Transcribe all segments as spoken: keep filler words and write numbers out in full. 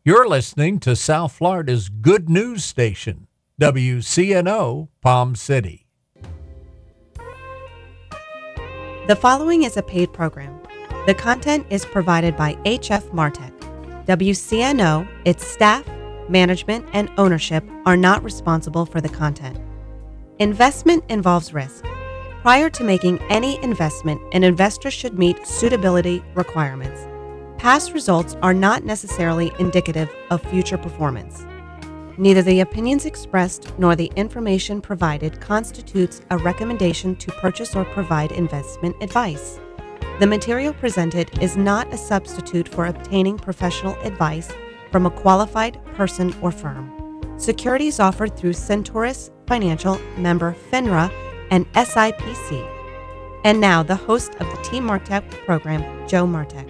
You're listening to South Florida's good news station, W C N O Palm City. The following is a paid program. The content is provided by H F Martech. W C N O, its staff, management, and ownership are not responsible for the content. Investment involves risk. Prior to making any investment, an investor should meet suitability requirements. Past results are not necessarily indicative of future performance. Neither the opinions expressed nor the information provided constitutes a recommendation to purchase or provide investment advice. The material presented is not a substitute for obtaining professional advice from a qualified person or firm. Securities offered through Centaurus Financial, member FINRA, and S I P C. And now, the host of the Team Martech program, Joe Martech.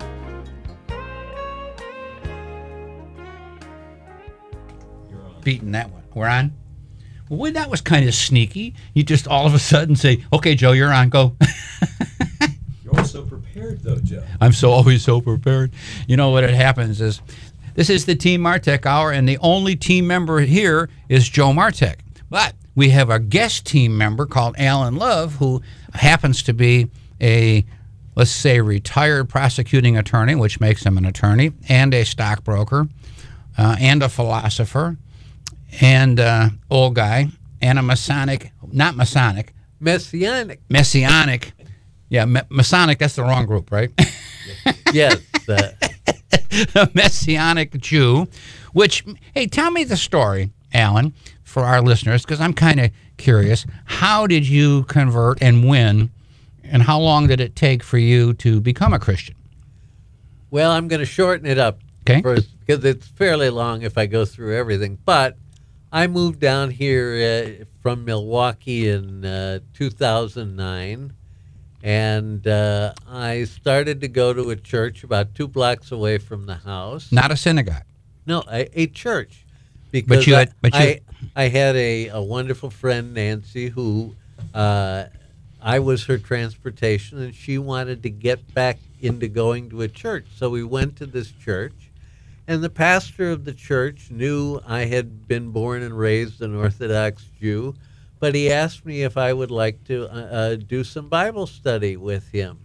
Beating that one. We're on? Well, that was kind of sneaky. You just all of a sudden say, okay, Joe, you're on, go. You're always so prepared, though, Joe. I'm so always so prepared. You know what it happens is, this is the Team Martech Hour, and the only team member here is Joe Martech. But we have a guest team member called Alan Love, who happens to be a, let's say, retired prosecuting attorney, which makes him an attorney, and a stockbroker, uh, and a philosopher, and uh, old guy, and a Masonic, not Masonic. Messianic. Messianic. Yeah, ma- Masonic, that's the wrong group, right? Yes. Uh, A Messianic Jew, which, hey, tell me the story, Alan, for our listeners, because I'm kind of curious. How did you convert and when, and how long did it take for you to become a Christian? well, I'm going to shorten it up Okay. first because it's fairly long if I go through everything. But I moved down here uh, from Milwaukee in uh, two thousand nine, and uh, I started to go to a church about two blocks away from the house. Not a synagogue. No, a, a church. Because you had- but you- I, I had a, a wonderful friend, Nancy, who uh, I was her transportation, and she wanted to get back into going to a church. So we went to this church, and the pastor of the church knew I had been born and raised an Orthodox Jew, but he asked me if I would like to uh, uh, do some Bible study with him.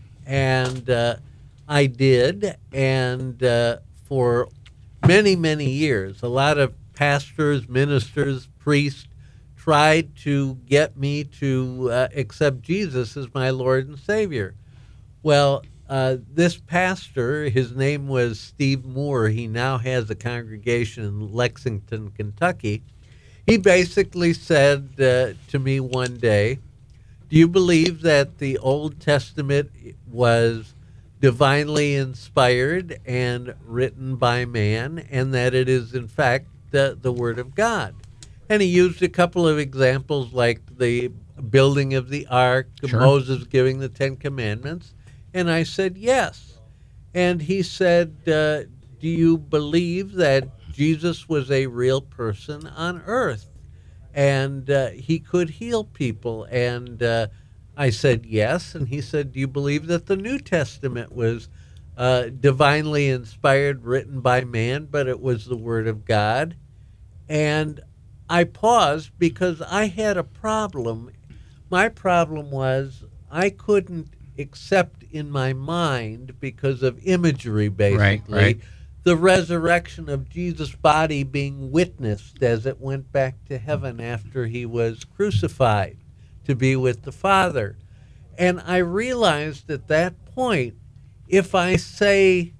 And uh, I did, and uh, for many, many years, a lot of pastors, ministers, priests tried to get me to uh, accept Jesus as my Lord and Savior. Well, uh, this pastor, his name was Steve Moore. He now has a congregation in Lexington, Kentucky. He basically said uh, to me one day, do you believe that the Old Testament was divinely inspired and written by man, and that it is, in fact, the, the Word of God? And he used a couple of examples like the building of the ark, Sure. Moses giving the Ten Commandments. And I said, yes. And he said, uh, do you believe that Jesus was a real person on earth and uh, he could heal people? And uh, I said, yes. And he said, do you believe that the New Testament was uh, divinely inspired, written by man, but it was the Word of God? And I paused because I had a problem. My problem was I couldn't accept in my mind, because of imagery, basically, Right, right. the resurrection of Jesus' body being witnessed as it went back to heaven after he was crucified to be with the Father. And I realized at that point, if I say,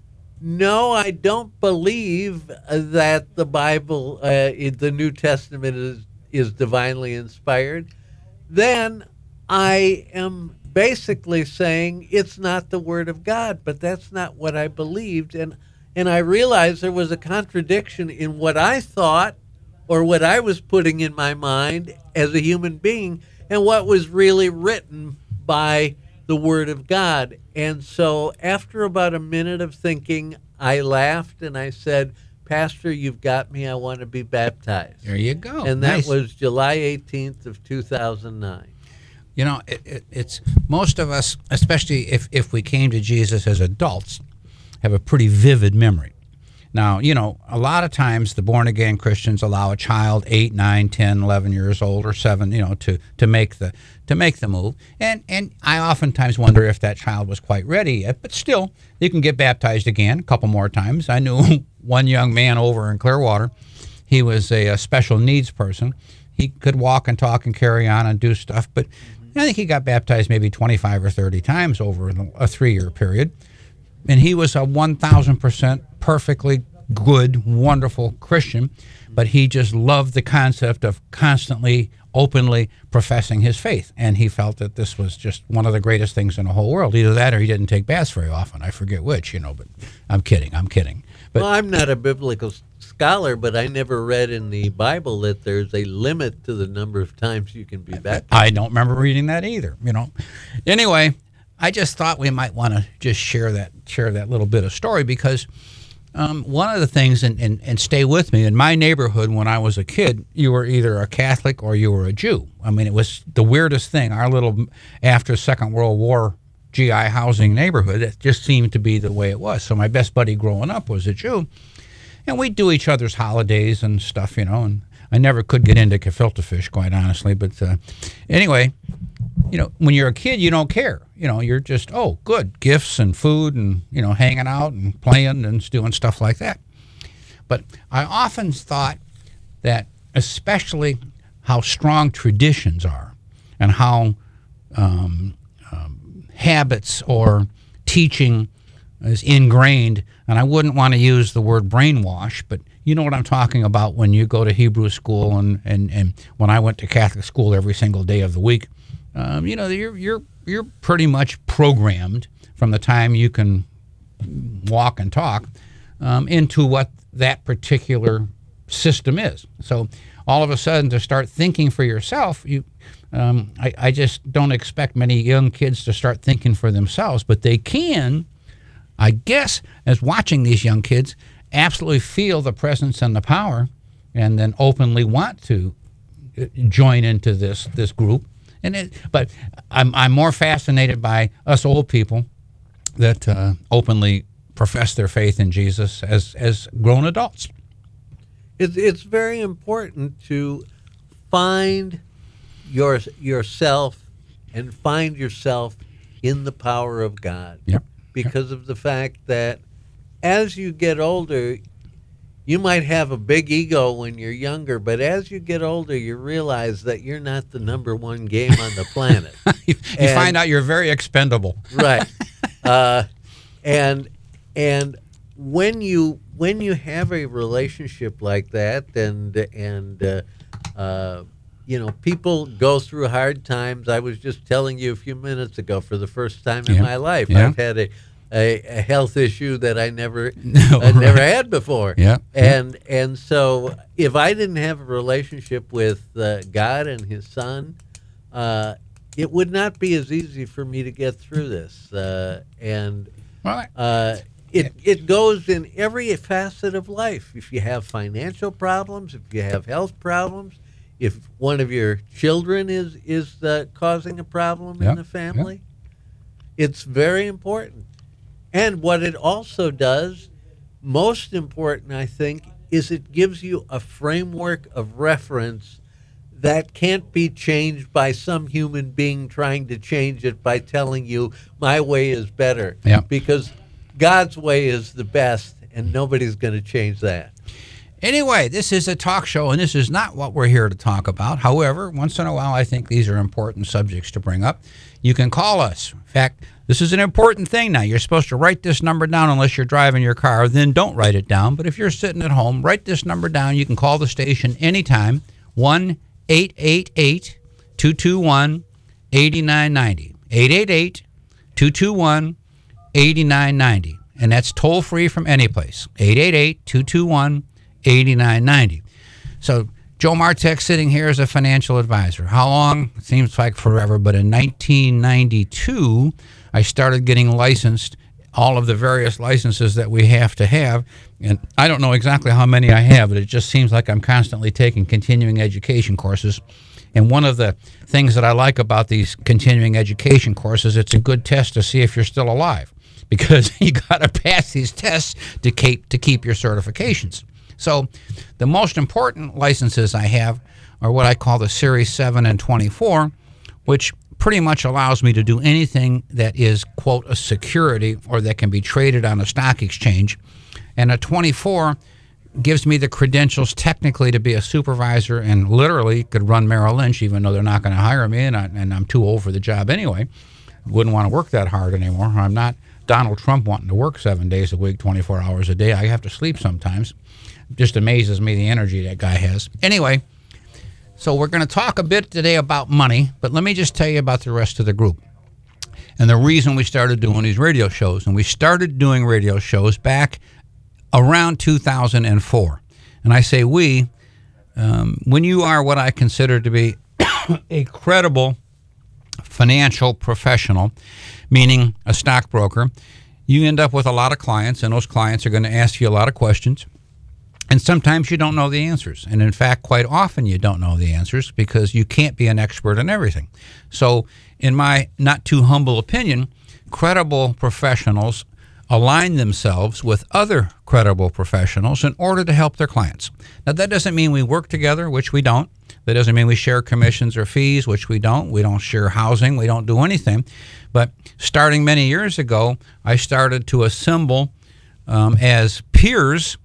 no, I don't believe that the Bible, uh, the New Testament is, is divinely inspired, then I am basically saying it's not the Word of God, but that's not what I believed. And and I realized there was a contradiction in what I thought or what I was putting in my mind as a human being and what was really written by the Word of God. And so after about a minute of thinking, I laughed and I said, Pastor, you've got me. I want to be baptized. There you go. And that Nice. was July eighteenth of two thousand nine. You know, it, it, it's most of us, especially if, if we came to Jesus as adults, have a pretty vivid memory. Now, you know, a lot of times the born-again Christians allow a child eight, nine, ten, eleven years old or seven, you know, to, to make the to make the move. And and I oftentimes wonder if that child was quite ready yet. But still, you can get baptized again a couple more times. I knew one young man over in Clearwater. He was a, a special needs person. He could walk and talk and carry on and do stuff. But I think he got baptized maybe twenty-five or thirty times over a three-year period. And he was a one thousand percent perfectly good, wonderful Christian, but he just loved the concept of constantly, openly professing his faith. And he felt that this was just one of the greatest things in the whole world. Either that or he didn't take baths very often. I forget which, you know, but I'm kidding. I'm kidding. But, well, I'm not a biblical scholar, but I never read in the Bible that there's a limit to the number of times you can be baptized. I don't remember reading that either, you know. Anyway, I just thought we might want to just share that share that little bit of story because um, one of the things, and, and, and stay with me, in my neighborhood when I was a kid, you were either a Catholic or you were a Jew. I mean, it was the weirdest thing. Our little, after Second World War G I housing neighborhood, it just seemed to be the way it was. So my best buddy growing up was a Jew. And we'd do each other's holidays and stuff, you know, and I never could get into gefilte fish, quite honestly. But uh, anyway, you know, when you're a kid, you don't care. You know, you're just, oh, good, gifts and food and, you know, hanging out and playing and doing stuff like that. But I often thought that especially how strong traditions are and how um, um, habits or teaching is ingrained, and I wouldn't want to use the word brainwash, but you know what I'm talking about when you go to Hebrew school and, and, and when I went to Catholic school every single day of the week. Um, you know, you're you're you're pretty much programmed from the time you can walk and talk um, into what that particular system is. So all of a sudden to start thinking for yourself, you, um, I, I just don't expect many young kids to start thinking for themselves, but they can, I guess, as watching these young kids, absolutely feel the presence and the power and then openly want to join into this this group. And it, but I'm I'm more fascinated by us old people that uh, openly profess their faith in Jesus as as grown adults. It's it's very important to find your yourself and find yourself in the power of God. Yep. Because yep. of the fact that as you get older, you might have a big ego when you're younger, but as you get older, you realize that you're not the number one game on the planet. you you and, find out you're very expendable. Right. Uh, and and when you when you have a relationship like that, and and uh, uh, you know, people go through hard times. I was just telling you a few minutes ago, for the first time in yeah. my life, yeah. I've had a A, a health issue that I never, no, I never right. had before. Yeah, and and so if I didn't have a relationship with uh, God and His Son, uh, it would not be as easy for me to get through this. Uh, and well, uh, it it goes in every facet of life. If you have financial problems, if you have health problems, if one of your children is is uh, causing a problem yeah, in the family, yeah. it's very important. And what it also does, most important, I think, is it gives you a framework of reference that can't be changed by some human being trying to change it by telling you, my way is better. Yeah. Because God's way is the best, and nobody's going to change that. Anyway, this is a talk show, and this is not what we're here to talk about. However, once in a while, I think these are important subjects to bring up. You can call us. In fact, this is an important thing now. You're supposed to write this number down unless you're driving your car. Then don't write it down. But if you're sitting at home, write this number down. You can call the station anytime, one eight eight eight, two two one, eight nine nine zero, eight eight eight, two two one, eight nine nine zero. And that's toll-free from any place, eight eight eight, two two one, eight nine nine zero. So Joe Martek sitting here as a financial advisor. How long? It seems like forever, but in nineteen ninety-two, I started getting licensed, all of the various licenses that we have to have. And I don't know exactly how many I have, but it just seems like I'm constantly taking continuing education courses. And one of the things that I like about these continuing education courses, it's a good test to see if you're still alive. because you got to pass these tests to keep to keep your certifications. So the most important licenses I have are what I call the Series seven and twenty-four, which pretty much allows me to do anything that is, quote, a security or that can be traded on a stock exchange. And a twenty-four gives me the credentials technically to be a supervisor and literally could run Merrill Lynch, even though they're not going to hire me, and, I, and I'm too old for the job anyway. Wouldn't want to work that hard anymore. I'm not Donald Trump wanting to work seven days a week, twenty-four hours a day. I have to sleep sometimes. Just amazes me the energy that guy has. Anyway, so we're going to talk a bit today about money, but let me just tell you about the rest of the group and the reason we started doing these radio shows. And we started doing radio shows back around two thousand four. And I say we, um, when you are what I consider to be a credible financial professional, meaning a stockbroker, you end up with a lot of clients, and those clients are going to ask you a lot of questions. And sometimes you don't know the answers. And in fact, quite often you don't know the answers because you can't be an expert in everything. So in my not too humble opinion, credible professionals align themselves with other credible professionals in order to help their clients. Now, that doesn't mean we work together, which we don't. That doesn't mean we share commissions or fees, which we don't. We don't share housing. We don't do anything. But starting many years ago, I started to assemble um, as peers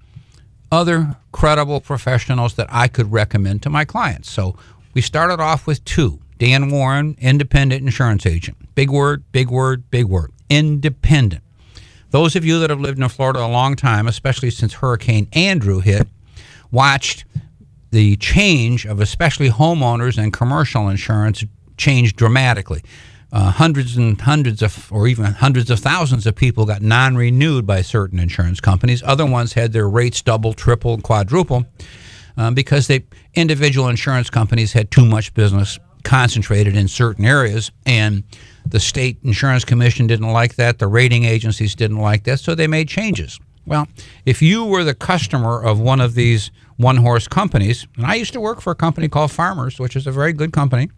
other credible professionals that I could recommend to my clients. So we started off with two. Dan Warren, independent insurance agent. Big word, big word, big word. Independent. Those of you that have lived in Florida a long time, especially since Hurricane Andrew hit, watched the change of especially homeowners and commercial insurance change dramatically. Uh, hundreds and hundreds of, or even hundreds of thousands of people got non-renewed by certain insurance companies. Other ones had their rates double, triple, quadruple um, because they individual insurance companies had too much business concentrated in certain areas, and the state insurance commission didn't like that. The rating agencies didn't like that, so they made changes. Well, if you were the customer of one of these one-horse companies, and I used to work for a company called Farmers, which is a very good company,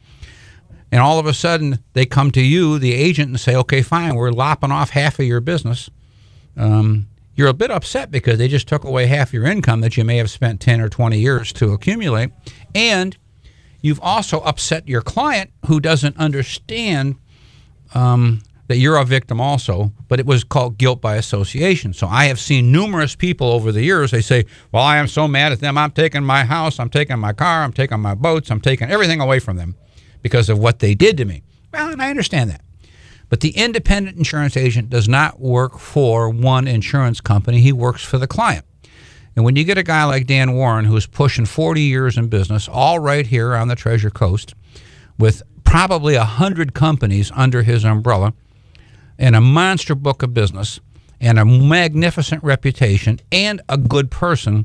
and all of a sudden they come to you, the agent, and say, okay, fine, we're lopping off half of your business. Um, you're a bit upset because they just took away half your income that you may have spent ten or twenty years to accumulate. And you've also upset your client who doesn't understand um, that you're a victim also, but it was called guilt by association. So I have seen numerous people over the years, they say, well, I am so mad at them. I'm taking my house, I'm taking my car, I'm taking my boats, I'm taking everything away from them because of what they did to me. Well, and I understand that. But the independent insurance agent does not work for one insurance company. He works for the client. And when you get a guy like Dan Warren, who's pushing forty years in business, all right here on the Treasure Coast, with probably one hundred companies under his umbrella, and a monster book of business, and a magnificent reputation, and a good person,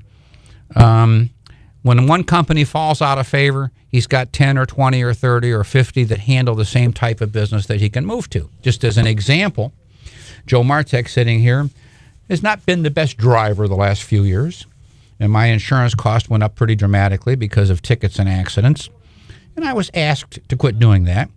um, when one company falls out of favor, he's got ten or twenty or thirty or fifty that handle the same type of business that he can move to. Just as an example, Joe Martek sitting here has not been the best driver the last few years, and my insurance cost went up pretty dramatically because of tickets and accidents, and I was asked to quit doing that.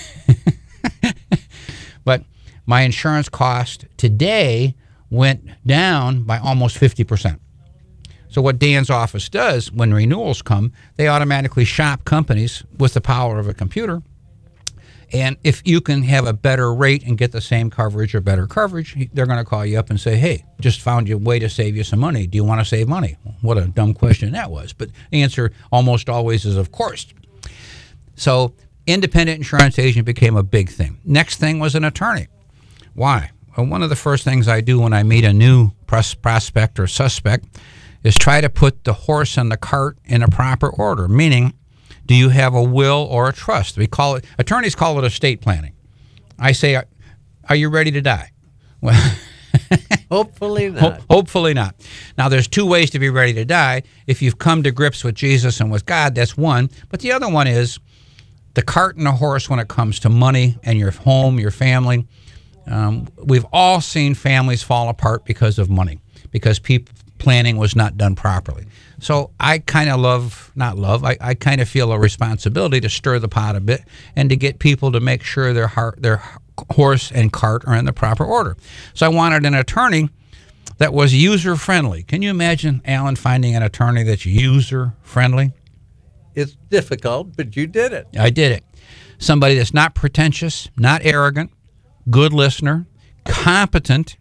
But my insurance cost today went down by almost fifty percent. So what Dan's office does when renewals come, they automatically shop companies with the power of a computer. And if you can have a better rate and get the same coverage or better coverage, they're going to call you up and say, hey, just found you a way to save you some money. Do you want to save money? What a dumb question that was. But the answer almost always is, of course. So independent insurance agent became a big thing. Next thing was an attorney. Why? Well, one of the first things I do when I meet a new pros- prospect or suspect is try to put the horse and the cart in a proper order, meaning, do you have a will or a trust? We call it, attorneys call it estate planning. I say, are you ready to die? Well, hopefully not. Ho- hopefully not. Now, there's two ways to be ready to die. If you've come to grips with Jesus and with God, that's one. But the other one is the cart and the horse when it comes to money and your home, your family. Um, we've all seen families fall apart because of money, because people planning was not done properly. So I kind of love, not love, I, I kind of feel a responsibility to stir the pot a bit and to get people to make sure their heart, their horse and cart are in the proper order. So I wanted an attorney that was user-friendly. Can you imagine, Alan, finding an attorney that's user-friendly? It's difficult, but you did it. I did it. Somebody that's not pretentious, not arrogant, good listener, competent,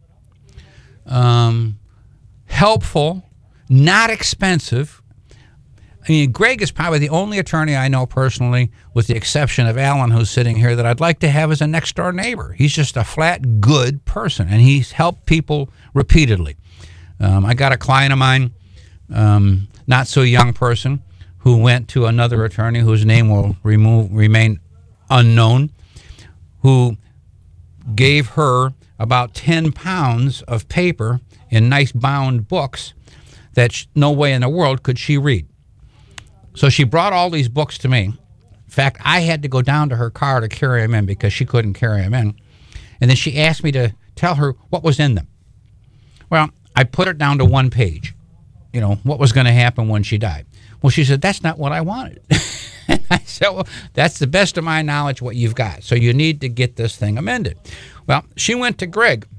um, helpful, not expensive. I mean, Greg is probably the only attorney I know personally, with the exception of Alan, who's sitting here, that I'd like to have as a next-door neighbor. He's just a flat good person, and he's helped people repeatedly. Um, I got a client of mine, um, not so young person, who went to another attorney whose name will remove, remain unknown, who gave her about ten pounds of paper in nice bound books that sh- no way in the world could she read. So she brought all these books to me. In fact, I had to go down to her car to carry them in because she couldn't carry them in. And then she asked me to tell her what was in them. Well, I put it down to one page, you know, what was going to happen when she died. Well, she said, that's not what I wanted. I said, well, that's the best of my knowledge what you've got. So you need to get this thing amended. Well, she went to Greg.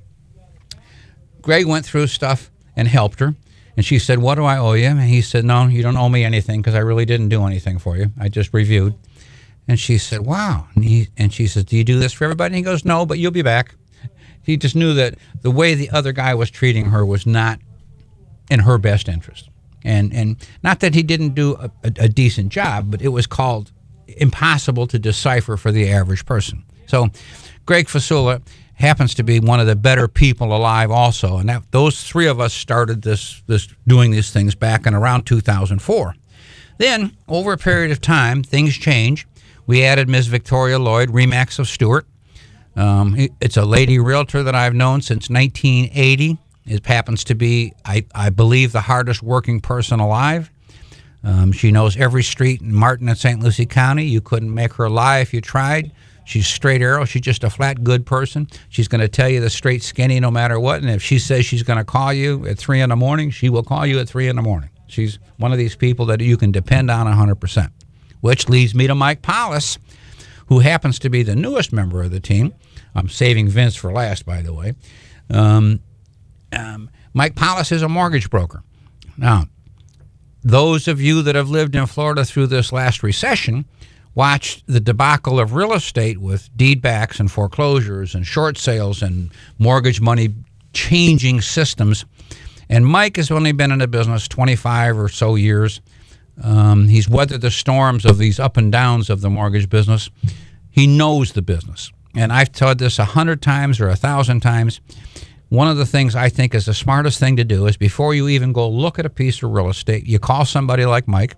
Greg went through stuff and helped her. And she said, what do I owe you? And he said, no, you don't owe me anything because I really didn't do anything for you. I just reviewed. And she said, wow. And, he, and she said, do you do this for everybody? And he goes, no, but you'll be back. He just knew that the way the other guy was treating her was not in her best interest. And and not that he didn't do a, a, a decent job, but it was called impossible to decipher for the average person. So Greg Fasula happens to be one of the better people alive also. And that, those three of us started this, this doing these things back in around two thousand four. Then, over a period of time, things change. We added Miz Victoria Lloyd, Remax of Stewart. Um, it's a lady realtor that I've known since nineteen eighty. It happens to be, I, I believe, the hardest working person alive. Um, she knows every street in Martin and Saint Lucie County. You couldn't make her lie if you tried. She's straight arrow. She's just a flat good person. She's going to tell you the straight skinny no matter what. And if she says she's going to call you at three in the morning, she will call you at three in the morning. She's one of these people that you can depend on one hundred percent. Which leads me to Mike Paulus, who happens to be the newest member of the team. I'm saving Vince for last, by the way. Um, um, Mike Paulus is a mortgage broker. Now, those of you that have lived in Florida through this last recession watched the debacle of real estate with deed backs and foreclosures and short sales and mortgage money changing systems. And Mike has only been in the business twenty-five or so years. Um, he's weathered the storms of these up and downs of the mortgage business. He knows the business. And I've told this a hundred times or a thousand times. One of the things I think is the smartest thing to do is before you even go look at a piece of real estate, you call somebody like Mike.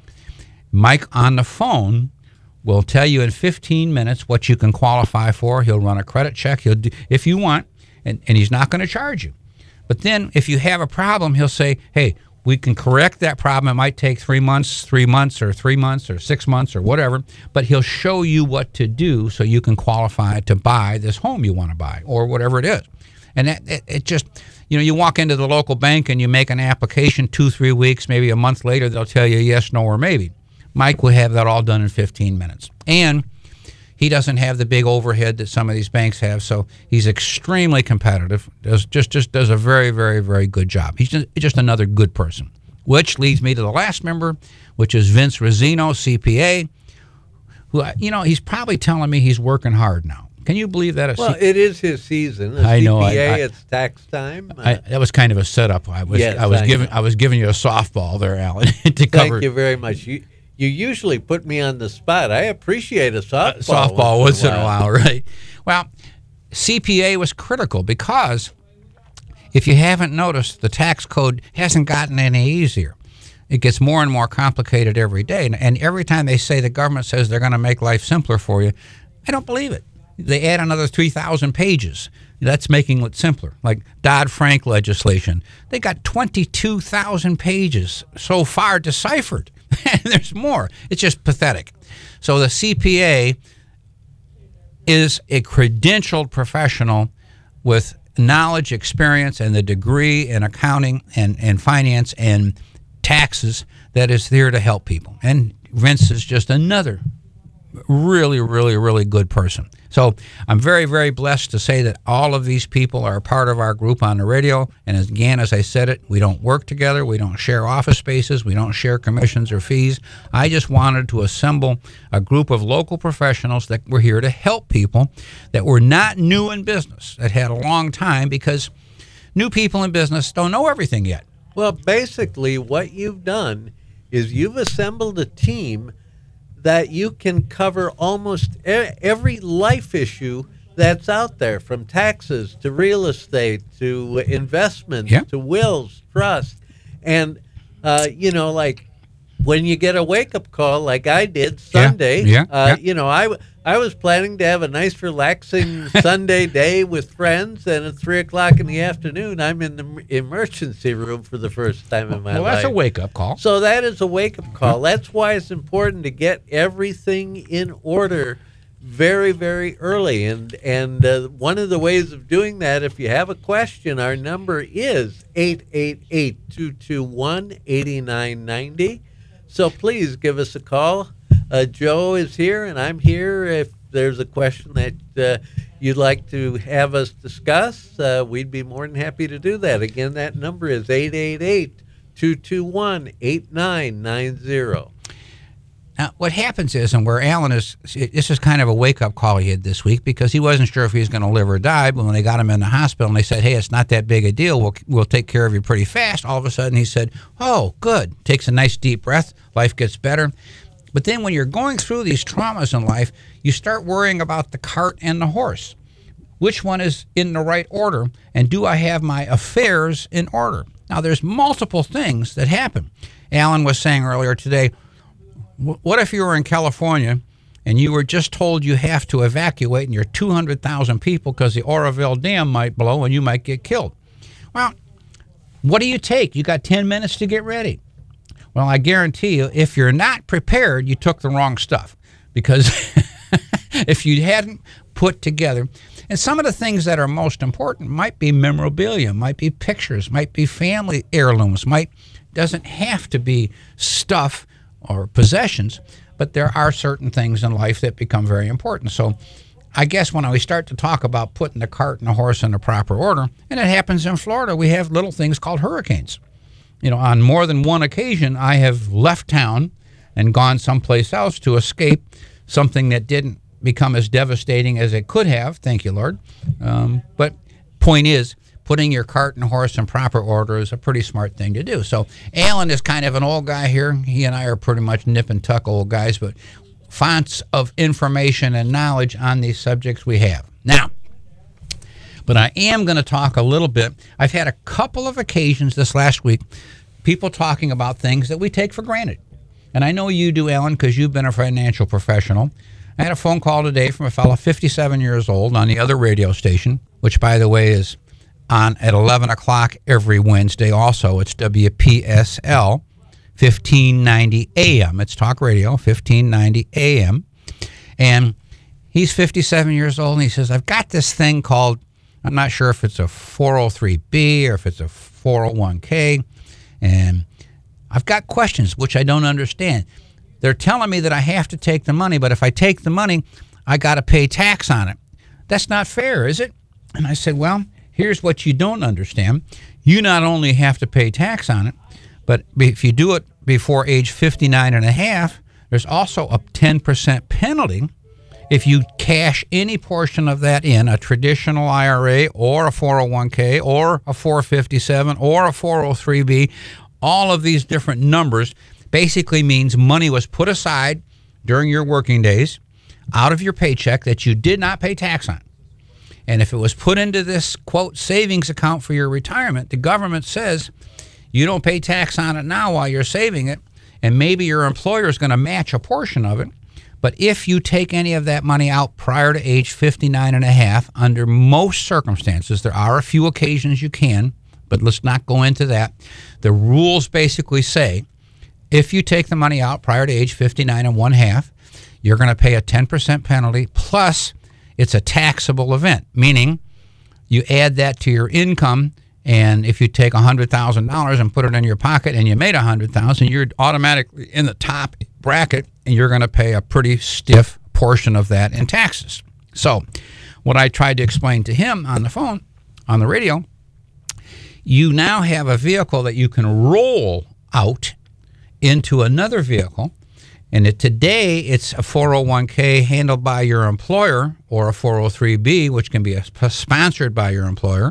Mike on the phone will tell you in fifteen minutes what you can qualify for. He'll run a credit check. He'll do, if you want, and, and he's not going to charge you. But then if you have a problem, he'll say, hey, we can correct that problem. It might take three months, three months, or three months, or six months, or whatever. But he'll show you what to do so you can qualify to buy this home you want to buy or whatever it is. And that, it, it just, you know, you walk into the local bank and you make an application two, three weeks, maybe a month later, they'll tell you yes, no, or maybe. Mike will have that all done in fifteen minutes. And he doesn't have the big overhead that some of these banks have, so he's extremely competitive. Does just just does a very, very, very good job. He's just, just another good person. Which leads me to the last member, which is Vince Rosino, C P A, who, you know, he's probably telling me he's working hard now. Can you believe that? Well, it is his season. A I know. C P A, I, I, it's tax time. I, that was kind of a setup. I was Yes, I was I giving know. I was giving you a softball there, Alan, to cover. Thank you very much. You you usually put me on the spot. I appreciate a softball. Uh, softball once in a while. while, right? Well, C P A was critical because if you haven't noticed, the tax code hasn't gotten any easier. It gets more and more complicated every day. And, and every time they say the government says they're going to make life simpler for you, I don't believe it. They add another three thousand pages. That's making it simpler. Like Dodd-Frank legislation. They got twenty-two thousand pages so far deciphered. And there's more. It's just pathetic. So the C P A is a credentialed professional with knowledge, experience, and the degree in accounting and, and finance and taxes that is there to help people. And Vince is just another really, really, really good person. So I'm very, very blessed to say that all of these people are a part of our group on the radio. And as, again, as I said it, we don't work together. We don't share office spaces. We don't share commissions or fees. I just wanted to assemble a group of local professionals that were here to help people that were not new in business, that had a long time, because new people in business don't know everything yet. Well, basically what you've done is you've assembled a team that you can cover almost e- every life issue that's out there, from taxes to real estate to investments Yeah. to wills, trust. And, uh, you know, like when you get a wake-up call like I did Sunday, Yeah, uh, yeah. you know, I, w- I was planning to have a nice, relaxing Sunday day with friends, and at three o'clock in the afternoon, I'm in the m- emergency room for the first time in my Well, life. that's a wake-up call. So that is a wake-up call. That's why it's important to get everything in order very, very early. And and uh, one of the ways of doing that, if you have a question, our number is eight eight eight, two two one, eight nine nine zero. So please give us a call. Uh, Joe is here, and I'm here. If there's a question that uh, you'd like to have us discuss, uh, we'd be more than happy to do that. Again, that number is eight eight eight, two two one, eight nine nine zero. Now, what happens is, and where Alan is, this is kind of a wake-up call he had this week, because he wasn't sure if he was going to live or die. But when they got him in the hospital and they said, hey, it's not that big a deal, we'll, we'll take care of you pretty fast, all of a sudden he said, oh, good. Takes a nice deep breath. Life gets better. But then when you're going through these traumas in life, you start worrying about the cart and the horse. Which one is in the right order? And do I have my affairs in order? Now, there's multiple things that happen. Alan was saying earlier today, what if you were in California and you were just told you have to evacuate and you're two hundred thousand people because the Oroville Dam might blow and you might get killed? Well, what do you take? You got ten minutes to get ready. Well, I guarantee you, if you're not prepared, you took the wrong stuff. Because if you hadn't put together, and some of the things that are most important might be memorabilia, might be pictures, might be family heirlooms, might doesn't have to be stuff or possessions, but there are certain things in life that become very important. So I guess when we start to talk about putting the cart and the horse in the proper order, and it happens in Florida, we have little things called hurricanes. You know, on more than one occasion, I have left town and gone someplace else to escape something that didn't become as devastating as it could have. Thank you, Lord. Um, but point is, putting your cart and horse in proper order is a pretty smart thing to do. So Alan is kind of an old guy here. He and I are pretty much nip and tuck old guys, but fonts of information and knowledge on these subjects we have. Now, but I am going to talk a little bit. I've had a couple of occasions this last week, people talking about things that we take for granted. And I know you do, Alan, because you've been a financial professional. I had a phone call today from a fellow fifty-seven years old on the other radio station, which, by the way, is on at eleven o'clock every Wednesday also. It's W P S L, fifteen ninety A M. It's talk radio, fifteen ninety A M. And he's fifty-seven years old, and he says, I've got this thing called, I'm not sure if it's a four oh three B or if it's a four oh one K, and I've got questions which I don't understand. They're telling me that I have to take the money, but if I take the money, I got to pay tax on it. That's not fair, is it? And I said, well, here's what you don't understand. You not only have to pay tax on it, but if you do it before age fifty-nine and a half, there's also a ten percent penalty if you cash any portion of that in, a traditional I R A or a four oh one K or a four fifty-seven or a four oh three B. All of these different numbers basically means money was put aside during your working days out of your paycheck that you did not pay tax on. And if it was put into this, quote, savings account for your retirement, the government says you don't pay tax on it now while you're saving it, and maybe your employer is going to match a portion of it. But if you take any of that money out prior to age fifty-nine and a half, under most circumstances, there are a few occasions you can, but let's not go into that. The rules basically say if you take the money out prior to age fifty-nine and one half, you're going to pay a ten percent penalty, plus it's a taxable event, meaning you add that to your income, and if you take one hundred thousand dollars and put it in your pocket and you made one hundred thousand dollars, you're automatically in the top bracket, and you're going to pay a pretty stiff portion of that in taxes. So what I tried to explain to him on the phone, on the radio, you now have a vehicle that you can roll out into another vehicle. And it, today, it's a four oh one k handled by your employer, or a four oh three b, which can be a, sponsored by your employer.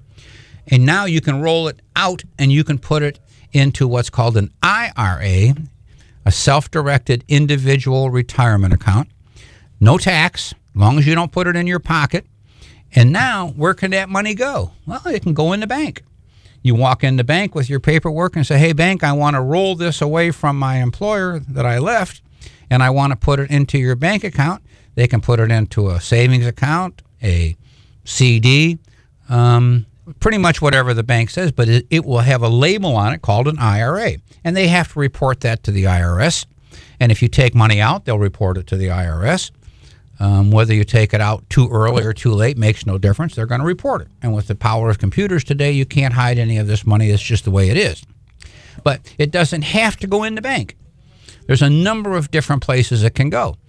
And now you can roll it out and you can put it into what's called an I R A, a self-directed individual retirement account. No tax, as long as you don't put it in your pocket. And now, where can that money go? Well, it can go in the bank. You walk in the bank with your paperwork and say, hey, bank, I want to roll this away from my employer that I left, and I want to put it into your bank account. They can put it into a savings account, a C D, um, pretty much whatever the bank says, but it, it will have a label on it called an I R A, and they have to report that to the I R S. And if you take money out, they'll report it to the I R S. Um, whether you take it out too early or too late makes no difference. They're going to report it. And with the power of computers today, you can't hide any of this money. It's just the way it is. But it doesn't have to go in the bank. There's a number of different places it can go.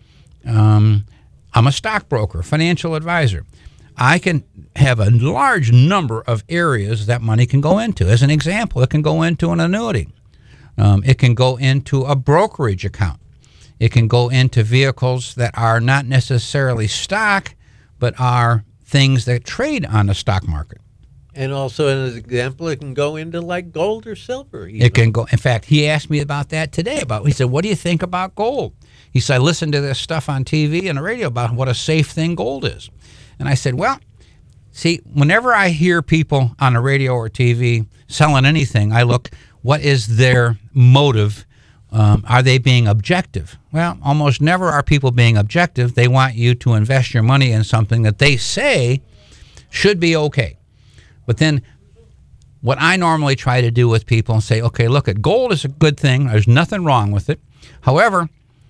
Um, I'm a stockbroker, financial advisor. I can have a large number of areas that money can go into. As an example, it can go into an annuity. Um, it can go into a brokerage account. It can go into vehicles that are not necessarily stock, but are things that trade on the stock market. And also, as an example, it can go into like gold or silver. Even. It can go. In fact, he asked me about that today. About he said, "What do you think about gold?" He said, "I listened to this stuff on T V and the radio about what a safe thing gold is." And I said, "Well, see, whenever I hear people on the radio or T V selling anything, I look, what is their motive? Um, are they being objective?" Well, almost never are people being objective. They want you to invest your money in something that they say should be okay. But then what I normally try to do with people and say, okay, look, at gold is a good thing. There's nothing wrong with it. However,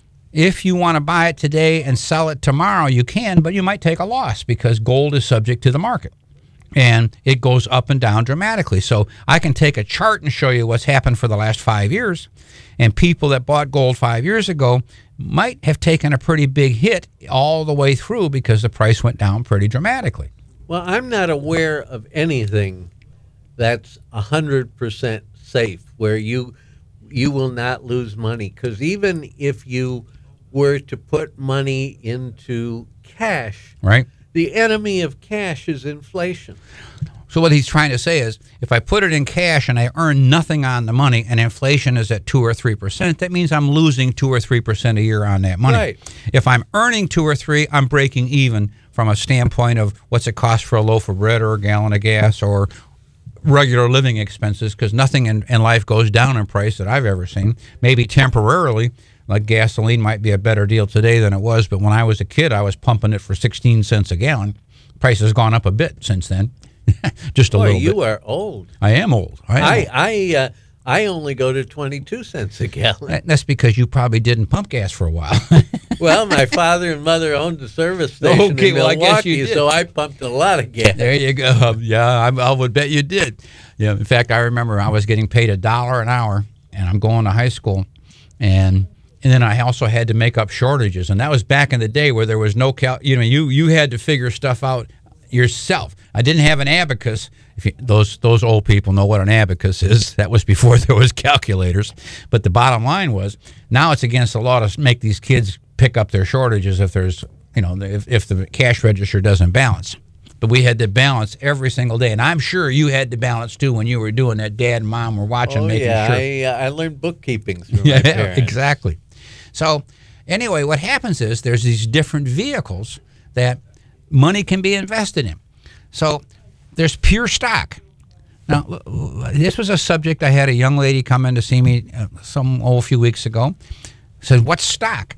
if you want to buy it today and sell it tomorrow, you can, but you might take a loss because gold is subject to the market. And it goes up and down dramatically. So I can take a chart and show you what's happened for the last five years. And people that bought gold five years ago might have taken a pretty big hit all the way through because the price went down pretty dramatically. Well, I'm not aware of anything that's one hundred percent safe where you you will not lose money. Because even if you were to put money into cash, right? The enemy of cash is inflation. So what he's trying to say is, if I put it in cash and I earn nothing on the money and inflation is at two or three percent, that means I'm losing two or three percent a year on that money. Right. If I'm earning two or three, I'm breaking even from a standpoint of what's it cost for a loaf of bread or a gallon of gas or regular living expenses, because nothing in, in life goes down in price that I've ever seen. Maybe temporarily, like gasoline might be a better deal today than it was, but when I was a kid, I was pumping it for sixteen cents a gallon. Price has gone up a bit since then. Just a Boy, little you bit. You are old. I am old. I am I old. I, uh, I only go to twenty-two cents a gallon. That- That's because you probably didn't pump gas for a while. Well, my father and mother owned a service station Okay, in well, I Milwaukee, guess you did. so I pumped a lot of gas. There you go. Yeah, I, I would bet you did. Yeah. In fact, I remember I was getting paid a dollar an hour, and I'm going to high school, and and then I also had to make up shortages, and that was back in the day where there was no cal. You know, you you had to figure stuff out yourself. I didn't have an abacus. If you, those those old people know what an abacus is. That was before there was calculators. But the bottom line was, now it's against the law to make these kids pick up their shortages if there's, you know, if, if the cash register doesn't balance. But we had to balance every single day, and I'm sure you had to balance too when you were doing that. Dad and Mom were watching, Oh, making yeah, sure. I, uh, I learned bookkeeping through Yeah, my parents. exactly. So anyway, what happens is there's these different vehicles that money can be invested in. So there's pure stock. Now, this was a subject I had a young lady come in to see me uh, some oh, a few weeks ago. Said, "What's stock?"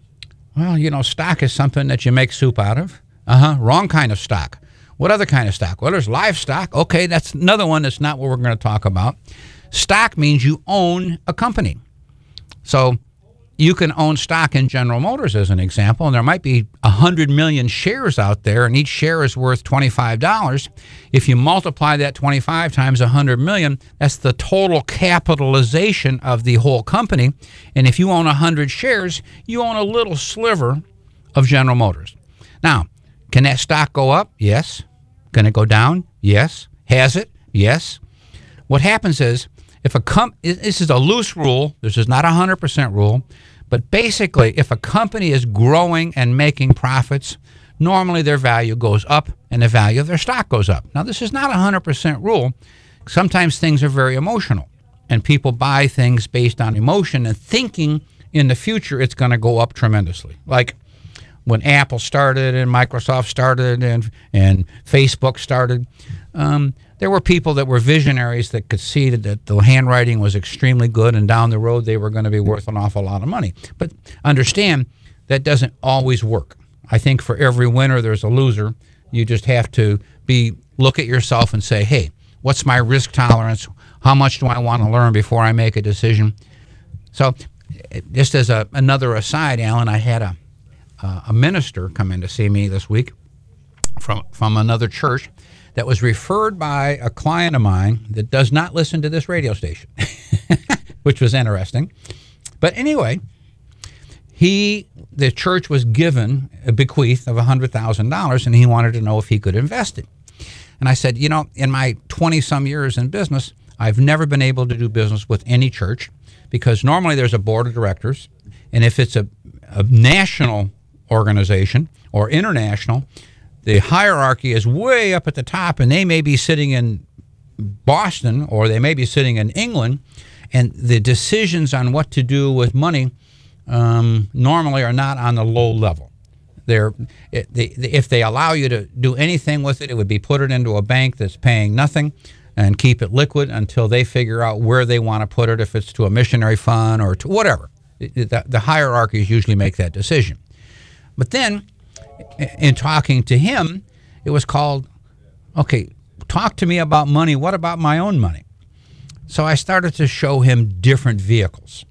Well, you know, stock is something that you make soup out of. Uh-huh, wrong kind of stock. What other kind of stock? Well, there's livestock. Okay, that's another one that's not what we're going to talk about. Stock means you own a company. So you can own stock in General Motors, as an example, and there might be one hundred million shares out there, and each share is worth twenty-five dollars. If you multiply that twenty-five times one hundred million, that's the total capitalization of the whole company. And if you own one hundred shares, you own a little sliver of General Motors. Now, can that stock go up? Yes. Can it go down? Yes. Has it? Yes. What happens is, if a com- this is a loose rule, this is not a one hundred percent rule, but basically, if a company is growing and making profits, normally their value goes up and the value of their stock goes up. Now, this is not a one hundred percent rule. Sometimes things are very emotional, and people buy things based on emotion and thinking in the future it's going to go up tremendously. Like when Apple started and Microsoft started and and Facebook started, um, there were people that were visionaries that could see that the handwriting was extremely good, and down the road they were going to be worth an awful lot of money. But understand, that doesn't always work. I think for every winner there's a loser. You just have to be look at yourself and say, hey, what's my risk tolerance? How much do I want to learn before I make a decision? So just as a, another aside, Alan, I had a uh, a minister come in to see me this week from from another church that was referred by a client of mine that does not listen to this radio station, which was interesting. But anyway, he the church was given a bequeath of one hundred thousand dollars, and he wanted to know if he could invest it. And I said, you know, in my twenty-some years in business, I've never been able to do business with any church because normally there's a board of directors, and if it's a, a national organization or international, the hierarchy is way up at the top, and they may be sitting in Boston or they may be sitting in England, and the decisions on what to do with money um, normally are not on the low level. They're, it, they, if they allow you to do anything with it, it would be put it into a bank that's paying nothing and keep it liquid until they figure out where they want to put it, if it's to a missionary fund or to whatever. It, the, the hierarchies usually make that decision. But then, in talking to him, it was called, okay, talk to me about money. What about my own money? So I started to show him different vehicles.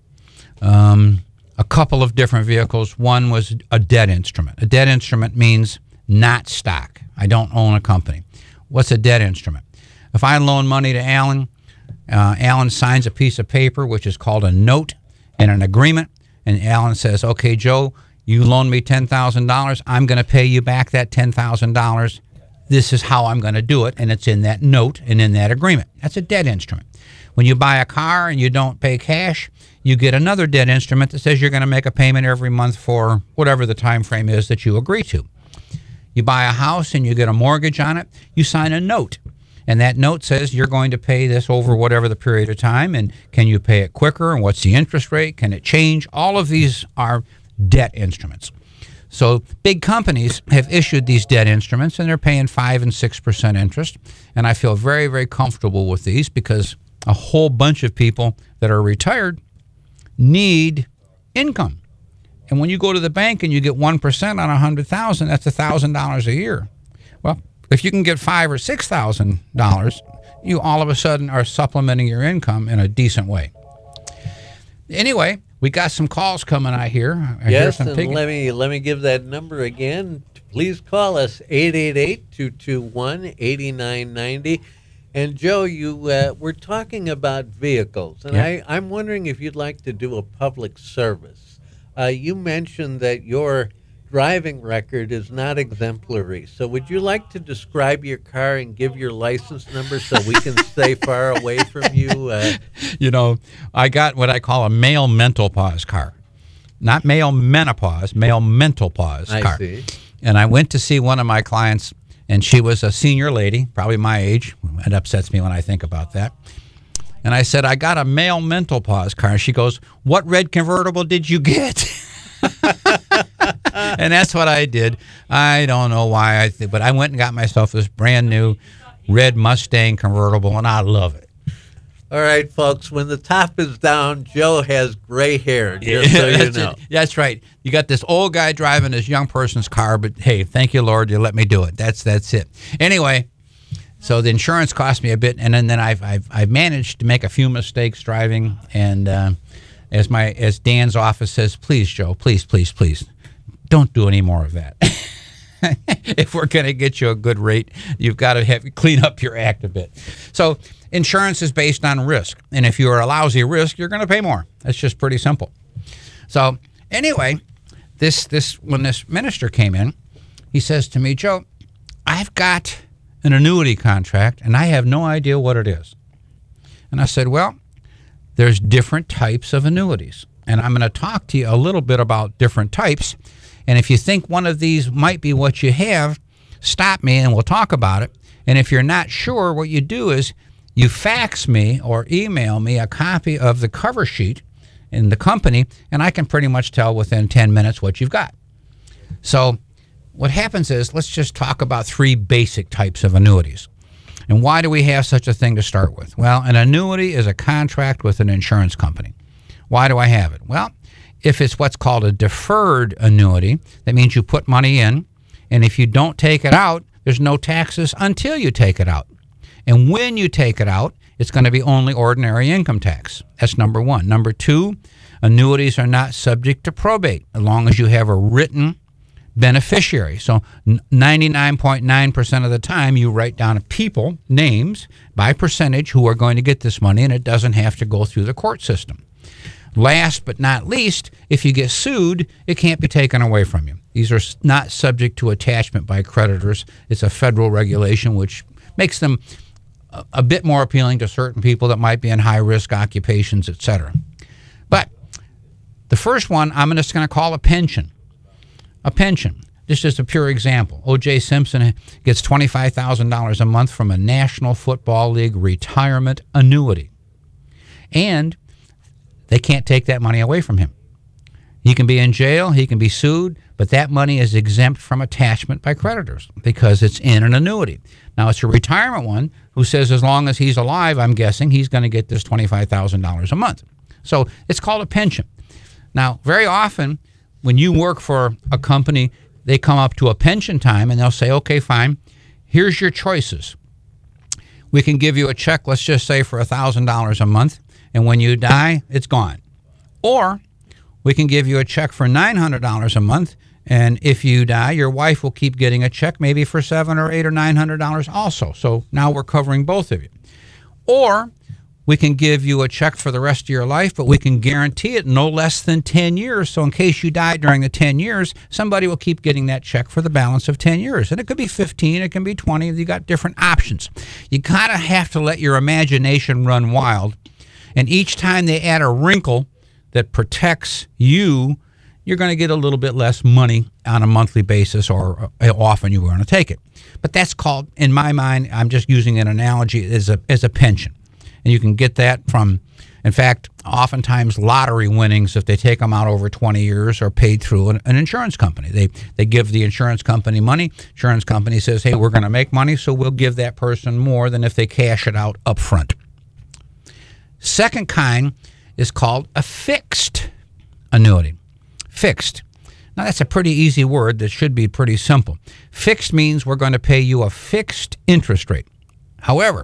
Um, a couple of different vehicles. One was a debt instrument. A debt instrument means not stock. I don't own a company. What's a debt instrument? If I loan money to Alan, uh, Alan signs a piece of paper, which is called a note and an agreement, and Alan says, okay, Joe, you loaned me ten thousand dollars. I'm going to pay you back that ten thousand dollars. This is how I'm going to do it, and it's in that note and in that agreement. That's a debt instrument. When you buy a car and you don't pay cash, you get another debt instrument that says you're going to make a payment every month for whatever the time frame is that you agree to. You buy a house and you get a mortgage on it, you sign a note. And that note says you're going to pay this over whatever the period of time, and can you pay it quicker, and what's the interest rate, can it change? All of these are debt instruments. So big companies have issued these debt instruments, and they're paying five and six percent interest. And I feel very, very comfortable with these because a whole bunch of people that are retired need income. And when you go to the bank and you get one percent on a hundred thousand, that's a thousand dollars a year. Well, if you can get five or six thousand dollars, you all of a sudden are supplementing your income in a decent way. Anyway, we got some calls coming out here. I yes, some and pig- let me let me give that number again. Please call us eight eight eight, two two one, eight nine nine zero. And Joe, you uh, we're talking about vehicles, and Yeah. I, I'm wondering if you'd like to do a public service. Uh, you mentioned that your driving record is not exemplary. So would you like to describe your car and give your license number so we can stay far away from you? Uh, You know, I got what I call a male mental pause car. Not male menopause, male mental pause I car. see. And I went to see one of my clients, and she was a senior lady, probably my age. It upsets me when I think about that. And I said, I got a male mental pause car. She goes, what red convertible did you get? And that's what I did. I don't know why, I th- but I went and got myself this brand new red Mustang convertible, and I love it. all right, folks, when the top is down, Joe has gray hair, just so you That's know. it. That's right. You got this old guy driving this young person's car, but hey, thank you, Lord, you let me do it. That's that's it. Anyway, so the insurance cost me a bit, and then, then I've, I've I've managed to make a few mistakes driving, and uh, as my as Dan's office says, please, Joe, please, please, please, don't do any more of that. If we're going to get you a good rate, you've got to have clean up your act a bit. So insurance is based on risk, and if you're a lousy risk, you're going to pay more. That's just pretty simple. So anyway, this this when this minister came in, he says to me, Joe, I've got an annuity contract, and I have no idea what it is. And I said, well, there's different types of annuities, and I'm going to talk to you a little bit about different types. And if you think one of these might be what you have, stop me and we'll talk about it. And if you're not sure, what you do is you fax me or email me a copy of the cover sheet in the company, and I can pretty much tell within ten minutes what you've got. So what happens is, let's just talk about three basic types of annuities. And why do we have such a thing to start with? Well, an annuity is a contract with an insurance company. Why do I have it? Well, if it's what's called a deferred annuity, that means you put money in, and if you don't take it out, there's no taxes until you take it out. And when you take it out, it's going to be only ordinary income tax. That's number one. Number two, annuities are not subject to probate as long as you have a written beneficiary. So ninety-nine point nine percent of the time you write down people, names, by percentage who are going to get this money, and it doesn't have to go through the court system. Last but not least, if you get sued, it can't be taken away from you. These are not subject to attachment by creditors. It's a federal regulation which makes them a, a bit more appealing to certain people that might be in high-risk occupations, et cetera. But the first one I'm just going to call a pension. A pension. Just as a pure example, O J Simpson gets twenty-five thousand dollars a month from a National Football League retirement annuity. And they can't take that money away from him. He can be in jail, he can be sued, but that money is exempt from attachment by creditors because it's in an annuity. Now, it's a retirement one who says as long as he's alive, I'm guessing, he's going to get this twenty-five thousand dollars a month. So it's called a pension. Now, very often, when you work for a company, they come up to a pension time and they'll say, okay, fine, here's your choices. We can give you a check, let's just say, for one thousand dollars a month, and when you die, it's gone. Or we can give you a check for nine hundred dollars a month, and if you die, your wife will keep getting a check maybe for seven or eight or nine hundred dollars also. So now we're covering both of you. Or we can give you a check for the rest of your life, but we can guarantee it no less than ten years. So in case you die during the ten years, somebody will keep getting that check for the balance of ten years. And it could be fifteen, it can be twenty. You got different options. You kind of have to let your imagination run wild. And each time they add a wrinkle that protects you, you're going to get a little bit less money on a monthly basis, or often you're going to take it. But that's called, in my mind, I'm just using an analogy, as a as a pension. And you can get that from, in fact, oftentimes lottery winnings, if they take them out over twenty years, are paid through an, an insurance company. They they give the insurance company money. Insurance company says, hey, we're going to make money, so we'll give that person more than if they cash it out up front. Second kind is called a fixed annuity. Fixed. Now, that's a pretty easy word that should be pretty simple. Fixed means we're going to pay you a fixed interest rate. However,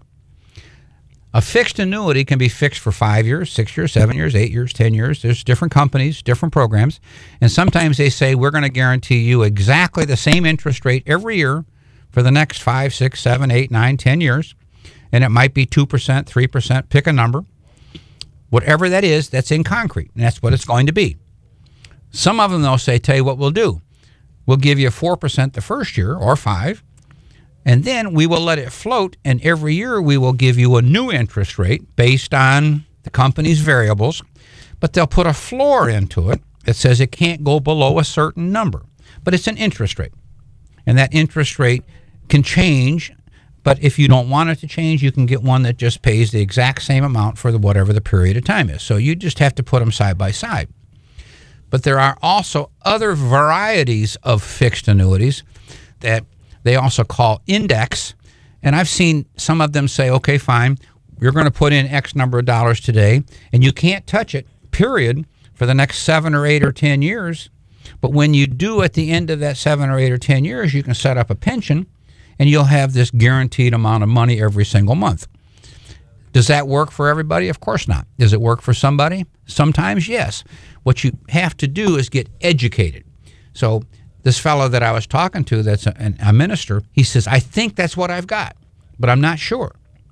a fixed annuity can be fixed for five years, six years, seven years, eight years, ten years. There's different companies, different programs. And sometimes they say, we're going to guarantee you exactly the same interest rate every year for the next five, six, seven, eight, nine, ten years. And it might be two percent, three percent, pick a number. Whatever that is, that's in concrete, and that's what it's going to be. Some of them, they'll say, tell you what we'll do. We'll give you four percent the first year, or five, and then we will let it float, and every year we will give you a new interest rate based on the company's variables, but they'll put a floor into it that says it can't go below a certain number, but it's an interest rate, and that interest rate can change. But if you don't want it to change, you can get one that just pays the exact same amount for the, whatever the period of time is. So you just have to put them side by side. But there are also other varieties of fixed annuities that they also call index. And I've seen some of them say, okay, fine, you're going to put in X number of dollars today, and you can't touch it, period, for the next seven or eight or ten years. But when you do at the end of that seven or eight or ten years, you can set up a pension, and you'll have this guaranteed amount of money every single month. Does that work for everybody? Of course not. Does it work for somebody? Sometimes, yes. What you have to do is get educated. So this fellow that I was talking to that's a, a minister, he says, I think that's what I've got, but I'm not sure.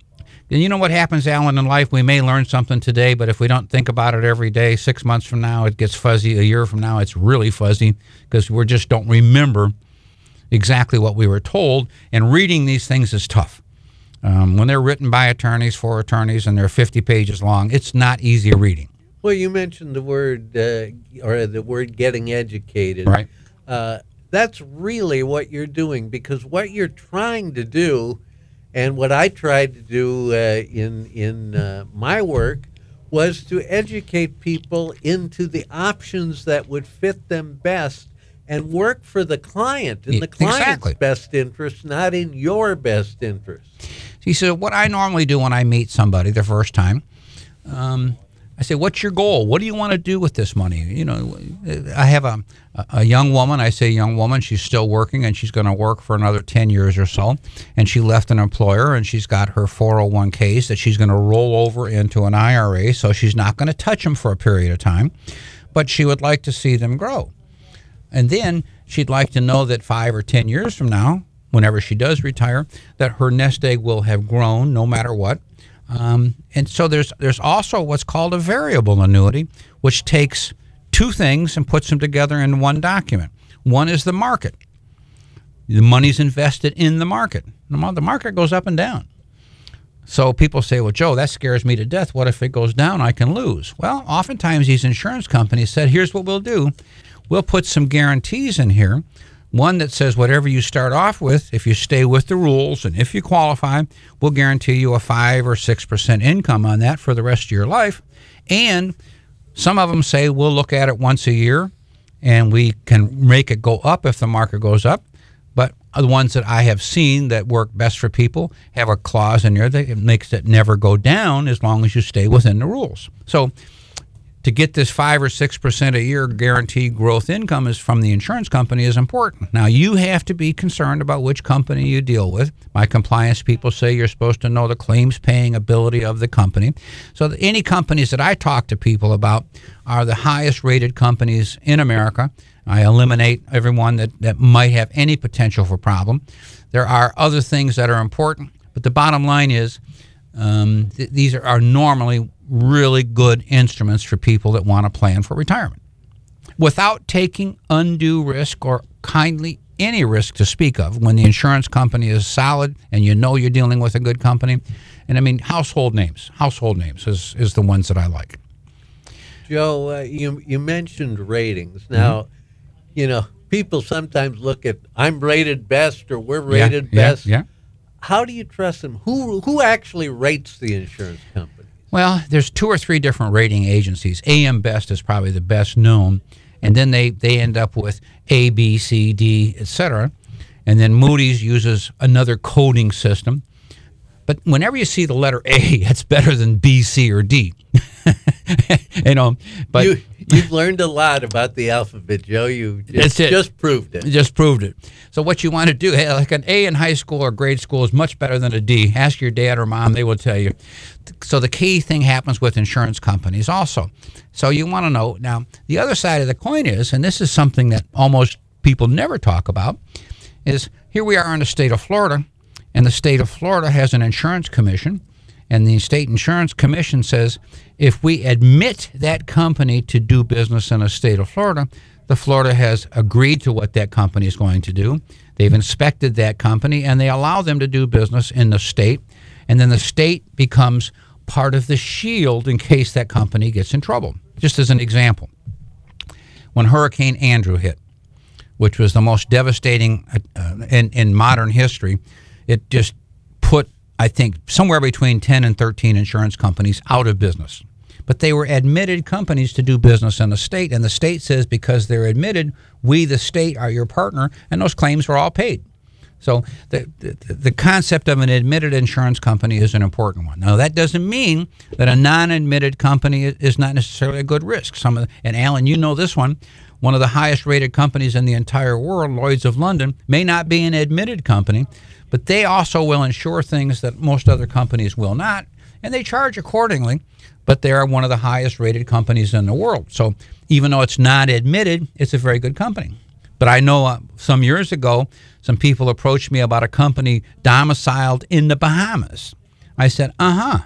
And you know what happens, Alan, in life? We may learn something today, but if we don't think about it every day, six months from now, it gets fuzzy. A year from now, it's really fuzzy because we just don't remember exactly what we were told. And reading these things is tough. Um, when they're written by attorneys, for attorneys, and they're fifty pages long, it's not easy reading. Well, you mentioned the word, uh, or the word getting educated. Right. Uh, that's really what you're doing, because what you're trying to do, and what I tried to do uh, in in uh, my work, was to educate people into the options that would fit them best and work for the client, in the client's Exactly. best interest, not in your best interest. He said, what I normally do when I meet somebody the first time, um, I say, what's your goal? What do you want to do with this money? You know, I have a, a young woman. I say young woman. She's still working, and she's going to work for another ten years or so. And she left an employer, and she's got her four oh one k's that she's going to roll over into an I R A, so she's not going to touch them for a period of time. But she would like to see them grow. And then she'd like to know that five or ten years from now, whenever she does retire, that her nest egg will have grown no matter what. Um, and so there's there's also what's called a variable annuity, which takes two things and puts them together in one document. One is the market. The money's invested in the market. The market goes up and down. So people say, well, Joe, that scares me to death. What if it goes down? I can lose. Well, oftentimes these insurance companies said, here's what we'll do. We'll put some guarantees in here. One that says whatever you start off with, if you stay with the rules and if you qualify, we'll guarantee you a five or six percent income on that for the rest of your life. And some of them say we'll look at it once a year and we can make it go up if the market goes up. But the ones that I have seen that work best for people have a clause in there that makes it never go down as long as you stay within the rules. So to get this five or six percent a year guaranteed growth income is from the insurance company is important. Now you have to be concerned about which company you deal with. My compliance people say you're supposed to know the claims paying ability of the company. So that any companies that I talk to people about are the highest rated companies in America. I eliminate everyone that, that might have any potential for problem. There are other things that are important, but the bottom line is um, th- these are, are normally really good instruments for people that want to plan for retirement without taking undue risk or kindly any risk to speak of when the insurance company is solid and you know you're dealing with a good company. And I mean, household names, household names is, is the ones that I like. Joe, uh, you, you mentioned ratings. Now, mm-hmm. you know, people sometimes look at, I'm rated best or we're rated yeah, best. Yeah, yeah. How do you trust them? Who, who actually rates the insurance company? Well, there's two or three different rating agencies. A M Best is probably the best known, and then they, they end up with A, B, C, D, et cetera. And then Moody's uses another coding system. But whenever you see the letter A, it's better than B, C, or D. you know, but you, you've learned a lot about the alphabet, Joe. You just, just proved it. Just proved it. So what you want to do, like an A in high school or grade school is much better than a D. Ask your dad or mom; they will tell you. So the key thing happens with insurance companies also. So you want to know now. The other side of the coin is, and this is something that almost people never talk about, is here we are in the state of Florida, and the state of Florida has an insurance commission. And the state insurance commission says if we admit that company to do business in the state of Florida, the Florida has agreed to what that company is going to do. They've inspected that company, and they allow them to do business in the state. And then the state becomes part of the shield in case that company gets in trouble. Just as an example, when Hurricane Andrew hit, which was the most devastating uh, in, in modern history, it just put I think somewhere between ten and thirteen insurance companies out of business. But they were admitted companies to do business in the state, and the state says because they're admitted, we, the state, are your partner, and those claims were all paid. So the, the, the concept of an admitted insurance company is an important one. Now, that doesn't mean that a non-admitted company is not necessarily a good risk. Some of the, and Alan, you know this one. One of the highest rated companies in the entire world, Lloyd's of London, may not be an admitted company, but they also will insure things that most other companies will not, and they charge accordingly, but they are one of the highest rated companies in the world. So even though it's not admitted, it's a very good company. But I know uh, some years ago, some people approached me about a company domiciled in the Bahamas. I said, uh-huh.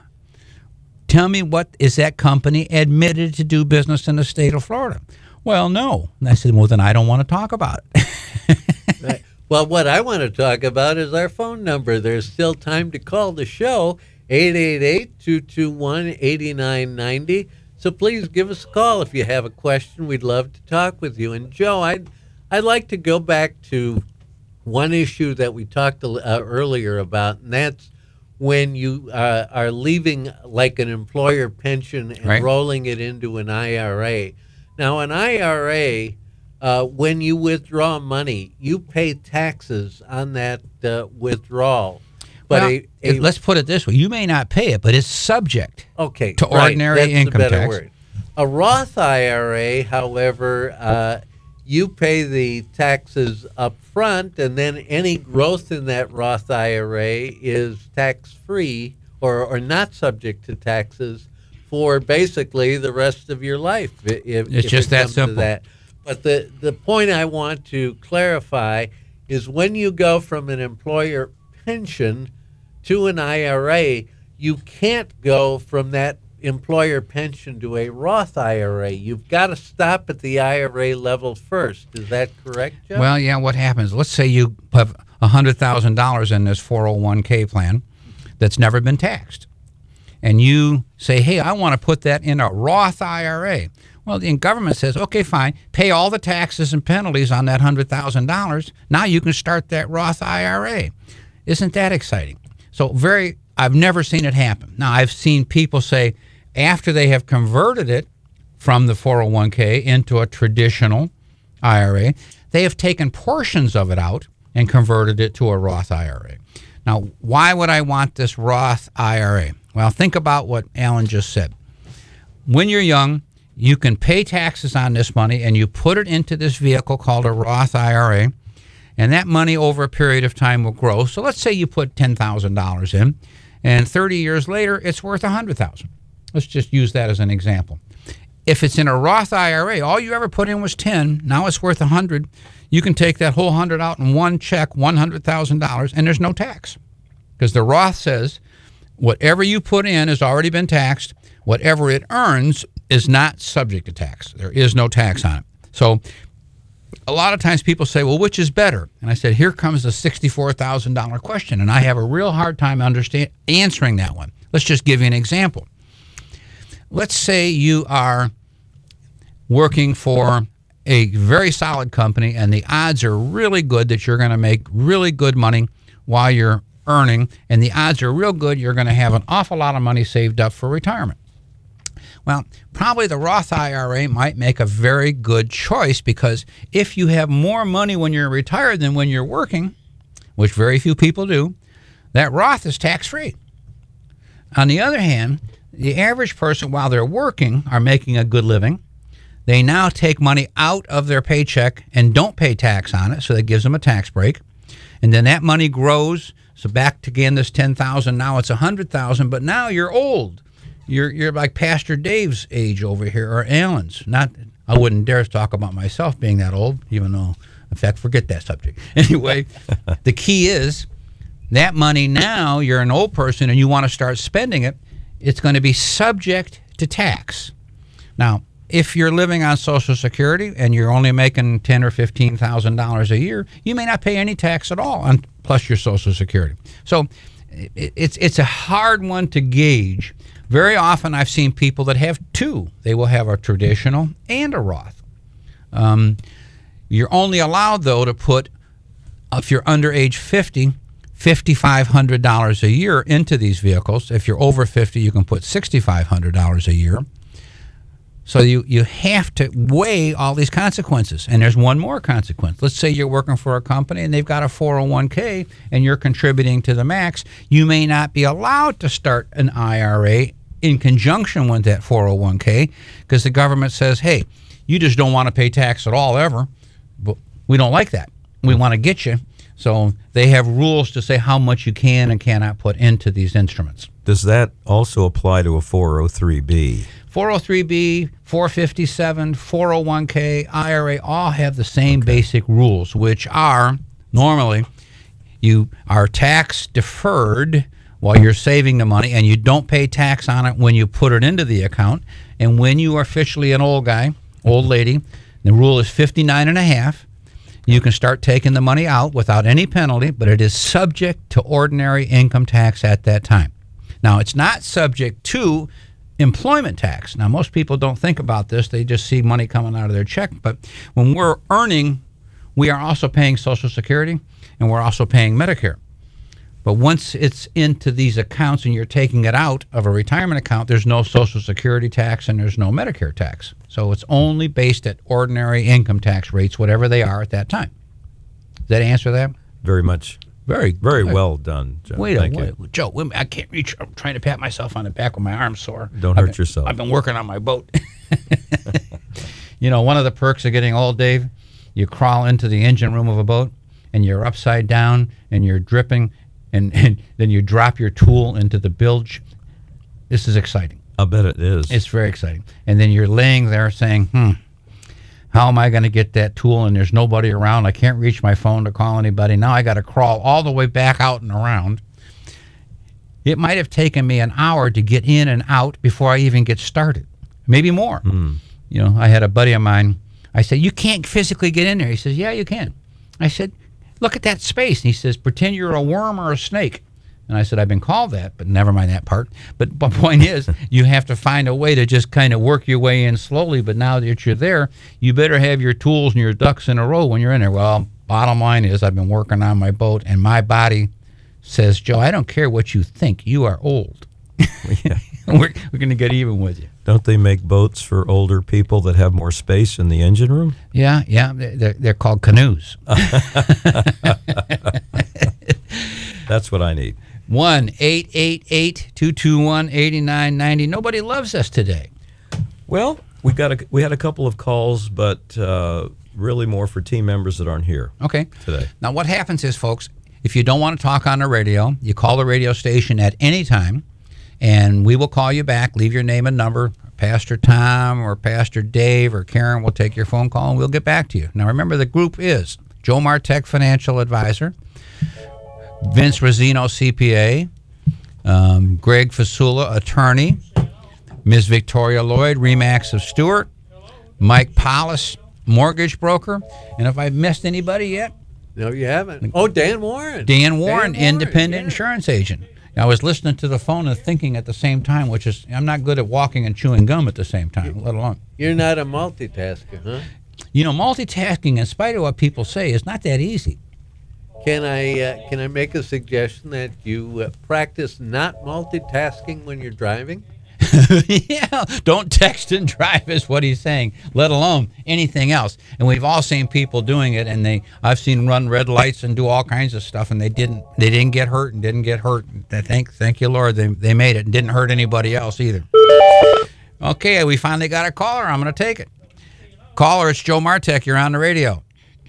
Tell me, what is that company admitted to do business in the state of Florida? Well, no. And I said, well, then I don't want to talk about it. Right. Well, what I want to talk about is our phone number. There's still time to call the show, eight eight eight, two two one, eight nine nine zero. So please give us a call if you have a question. We'd love to talk with you. And, Joe, I'd, I'd like to go back to one issue that we talked uh, earlier about, and that's when you uh, are leaving like an employer pension and Right. rolling it into an I R A. Now, an I R A, uh, when you withdraw money, you pay taxes on that uh, withdrawal. But Well, a, a, let's put it this way. You may not pay it, but it's subject. okay, to right, ordinary that's income the better tax. word. A Roth I R A, however, uh, you pay the taxes up front, and then any growth in that Roth I R A is tax-free or, or not subject to taxes for basically the rest of your life. If, It's if just it that comes to simple. that. But the, the point I want to clarify is when you go from an employer pension to an I R A, you can't go from that employer pension to a Roth I R A. You've got to stop at the I R A level first. Is that correct, Joe? Well, yeah, what happens? Let's say you have one hundred thousand dollars in this four oh one k plan that's never been taxed. And you say, hey, I want to put that in a Roth I R A. Well, the government says, okay, fine, pay all the taxes and penalties on that one hundred thousand dollars. Now you can start that Roth I R A. Isn't that exciting? So very, I've never seen it happen. Now, I've seen people say after they have converted it from the four oh one k into a traditional I R A, they have taken portions of it out and converted it to a Roth I R A. Now, why would I want this Roth I R A? Well, think about what Alan just said. When you're young, you can pay taxes on this money and you put it into this vehicle called a Roth I R A, and that money over a period of time will grow. So let's say you put ten thousand dollars in, and thirty years later, it's worth one hundred thousand dollars. Let's just use that as an example. If it's in a Roth I R A, all you ever put in was ten, now it's worth one hundred. You can take that whole one hundred out in one check, one hundred thousand dollars, and there's no tax. Because the Roth says whatever you put in has already been taxed. Whatever it earns is not subject to tax. There is no tax on it. So a lot of times people say, well, which is better? And I said, here comes the sixty-four thousand dollars question, and I have a real hard time understand answering that one. Let's just give you an example. Let's say you are working for a very solid company, and the odds are really good that you're going to make really good money while you're earning, and the odds are real good you're going to have an awful lot of money saved up for retirement. Well, probably the Roth I R A might make a very good choice, because if you have more money when you're retired than when you're working, which very few people do, that Roth is tax-free. On the other hand, the average person, while they're working, are making a good living. They now take money out of their paycheck and don't pay tax on it, so that gives them a tax break. And then that money grows. So back to, again, this ten thousand dollars, now it's one hundred thousand dollars, but now you're old. You're you're like Pastor Dave's age over here, or Alan's. Not, I wouldn't dare talk about myself being that old, even though, in fact, forget that subject. Anyway, the key is that money now, you're an old person and you want to start spending it, it's going to be subject to tax. Now, if you're living on Social Security and you're only making ten thousand dollars or fifteen thousand dollars a year, you may not pay any tax at all on plus your Social Security. So it, it's it's a hard one to gauge. Very often I've seen people that have two. They will have a traditional and a Roth. Um, you're only allowed, though, to put, if you're under age fifty, five thousand five hundred dollars a year into these vehicles. If you're over fifty, you can put six thousand five hundred dollars a year. So you, you have to weigh all these consequences. And there's one more consequence. Let's say you're working for a company and they've got a four oh one k and you're contributing to the max. You may not be allowed to start an I R A in conjunction with that four oh one k, because the government says, hey, you just don't want to pay tax at all ever. But we don't like that. We want to get you. So they have rules to say how much you can and cannot put into these instruments. Does that also apply to a four oh three B? four oh three B, four fifty-seven, four oh one k, I R A all have the same okay. basic rules, which are normally you are tax deferred while you're saving the money, and you don't pay tax on it when you put it into the account. And when you are officially an old guy, old lady, the rule is fifty-nine and a half. You can start taking the money out without any penalty, but it is subject to ordinary income tax at that time. Now, it's not subject to employment tax. Now, most people don't think about this. They just see money coming out of their check. But when we're earning, we are also paying Social Security, and we're also paying Medicare. But once it's into these accounts and you're taking it out of a retirement account, there's no Social Security tax and there's no Medicare tax. So it's only based at ordinary income tax rates, whatever they are at that time. Does that answer that? Very much. Very Very good. well done, Joe. Wait a Thank minute, you. Joe. Wait a minute. I can't reach. I'm trying to pat myself on the back with my arm sore. Don't I've hurt been- yourself. I've been working on my boat. You know, one of the perks of getting old, Dave, you crawl into the engine room of a boat, and you're upside down, and you're dripping, and, and then you drop your tool into the bilge. This is exciting. I bet it is. It's very exciting. And then you're laying there saying, hmm, how am I going to get that tool? And there's nobody around. I can't reach my phone to call anybody. Now I got to crawl all the way back out and around. It might have taken me an hour to get in and out before I even get started, maybe more. Mm. You know, I had a buddy of mine. I said, you can't physically get in there. He says, yeah, you can. I said, look at that space. And he says, pretend you're a worm or a snake. And I said, I've been called that, but never mind that part. But the point is, you have to find a way to just kind of work your way in slowly. But now that you're there, you better have your tools and your ducks in a row when you're in there. Well, bottom line is, I've been working on my boat, and my body says, Joe, I don't care what you think. You are old. Yeah. we're we're going to get even with you. Don't they make boats for older people that have more space in the engine room? Yeah, yeah. They're, they're called canoes. That's what I need. one eight eight eight, two two one, eight nine nine zero. Nobody loves us today. Well, we got a, we had a couple of calls, but uh, really more for team members that aren't here Okay. today. Now, what happens is, folks, if you don't want to talk on the radio, you call the radio station at any time, and we will call you back. Leave your name and number. Pastor Tom or Pastor Dave or Karen will take your phone call, and we'll get back to you. Now, remember, the group is Joe Martek, Financial Advisor, Vince Rosino, C P A, um, Greg Fasula, Attorney, Miz Victoria Lloyd, Remax of Stewart, Mike Paulus, Mortgage Broker, and if I've missed anybody yet, No, you haven't. Oh, Dan Warren. Dan Warren, Independent yeah. Insurance Agent. I was listening to the phone and thinking at the same time, which is, I'm not good at walking and chewing gum at the same time, let alone. You're not a multitasker, huh? You know, multitasking, in spite of what people say, is not that easy. Can I uh, can I make a suggestion that you uh, practice not multitasking when you're driving? Yeah, don't text and drive is what he's saying, let alone anything else. And we've all seen people doing it, and they I've seen run red lights and do all kinds of stuff, and they didn't they didn't get hurt and didn't get hurt. Thank thank you, Lord, they they made it and didn't hurt anybody else either. Okay, we finally got a caller. I'm going to take it. Caller, it's Joe Martek. You're on the radio.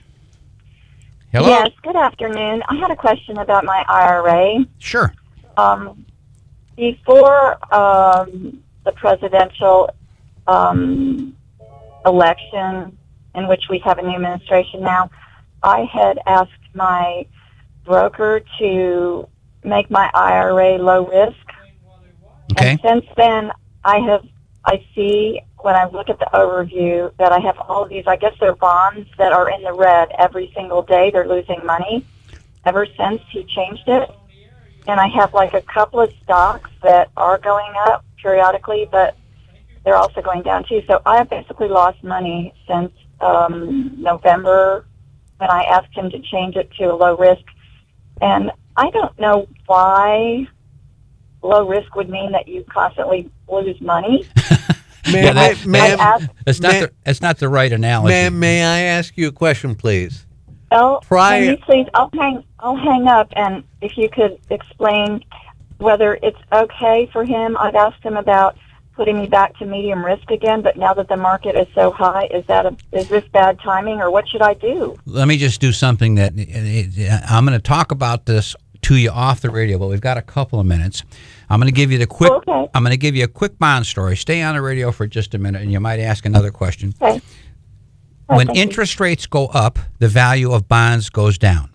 Hello. Yes, good afternoon. I had a question about my I R A. Sure. Um, before um, the presidential um, election, in which we have a new administration now, I had asked my broker to make my I R A low risk. Okay. And since then, I have I see when I look at the overview that I have all of these, I guess they're bonds that are in the red every single day. They're losing money ever since he changed it. And I have like a couple of stocks that are going up periodically, but they're also going down too. So I have basically lost money since um, November when I asked him to change it to a low risk. And I don't know why low risk would mean that you constantly lose money. Ma'am, Yeah, that- I- ma'am, I asked, That's not May- the, that's not the right analogy. ma'am, may I ask you a question, please? well, Prior- can you please, I'll hang, I'll hang up, and if you could explain whether it's okay for him. I've asked him about putting me back to medium risk again, but now that the market is so high, is that a, is this bad timing, or what should I do? Let me just do something that I'm going to talk about this to you off the radio, but we've got a couple of minutes. I'm going to give you the quick. Okay. I'm going to give you a quick bond story. Stay on the radio for just a minute, and you might ask another question. Okay. Oh, When thank you. interest rates go up, the value of bonds goes down.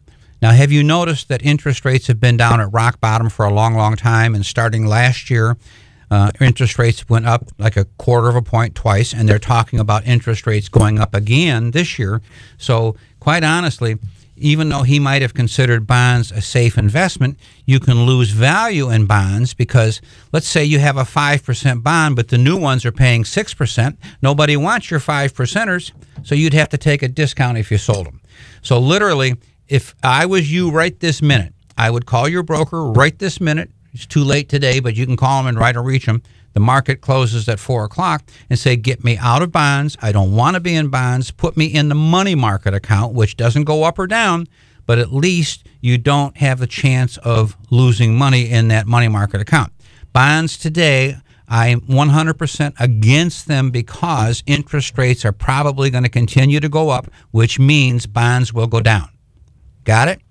Now, have you noticed that interest rates have been down at rock bottom for a long, long time? And starting last year, uh, interest rates went up like a quarter of a point twice, and they're talking about interest rates going up again this year. So quite honestly, even though he might have considered bonds a safe investment, you can lose value in bonds because let's say you have a five percent bond, but the new ones are paying six percent. Nobody wants your five percenters, so you'd have to take a discount if you sold them. So literally, if I was you right this minute, I would call your broker right this minute. It's too late today, but you can call them and try to reach them. The market closes at four o'clock and say, get me out of bonds. I don't want to be in bonds. Put me in the money market account, which doesn't go up or down, but at least you don't have a chance of losing money in that money market account. Bonds today, I'm one hundred percent against them because interest rates are probably going to continue to go up, which means bonds will go down. Got it?